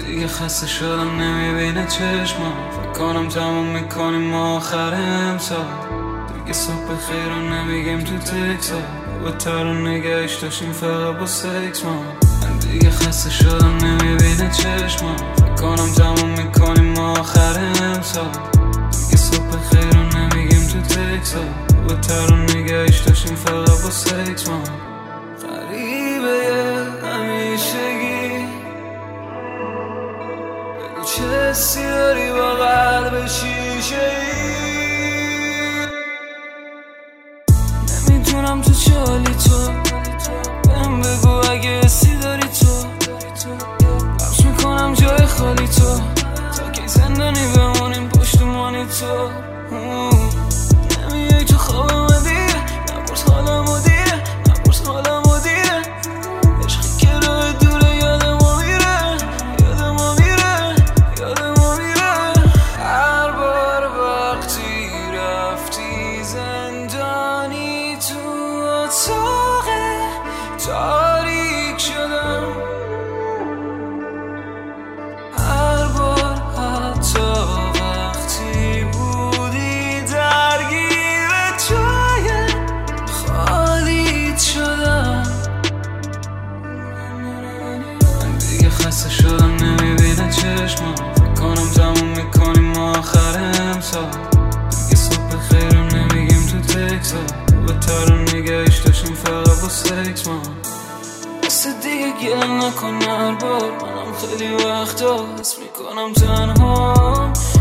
دیگه خسته شدم نمیبینه چشمم. فکر کنم تموم میکنیم ما آخر امسال. دیگه صبح خیر رو نمیگیم تو تکسا. با تر رو نگهش داشتیم فقط با سکس ما. من دیگه خسته شدم نمیبینه چشمم. فکر کنم تموم میکنیم ما آخر امسال. دیگه صبح خیر رو نمیگیم تو تکسا. با تر رو نگهش داشتیم فقط با سکس ما. غریبه همیشگی، بگو چه حسی داری با قلب شیشه‌ای. نمیدونم تو چه حالی تو، بهم بگو اگه حسی داری تو. بخش میکنم جای خالی تو، تا که زندانی بمونیم پشتمانی تو. نمیای تو خوابم دیگه، نپرس حالمو دیگه، نپرس حالمو دیگه. عشقی که راه دوره یاد ما میره، یاد ما میره، یاد ما میره. هر بار وقتی رفتی زندانی تو اتاق تاریک شدم. هر بار حتی وقتی بودی درگیر جای خالیت شدم. من دیگه خسته شدم نمیبینه چشمم. فکر کنم تموم میکنیم ما آخر امسال. دیگه صبح خیر رو نمیگیم تو تکسا. با تر رو نگهش داشتیم فقط با سکس ما. بسه دیگه گل نکن هر بار، منم خیلی وقتا حس میکنم تنها.